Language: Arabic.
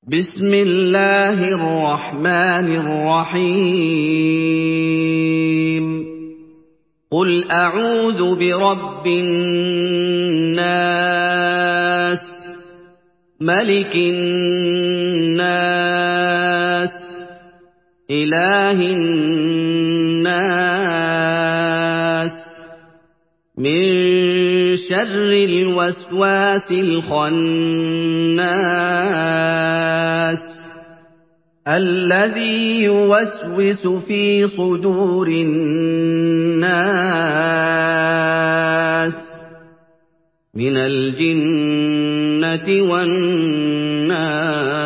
بسم الله الرحمن الرحيم قل أعوذ برب الناس ملك الناس إله الناس من شر الوسواس الخناس الذي يوسوس في صدور الناس من الجنة والناس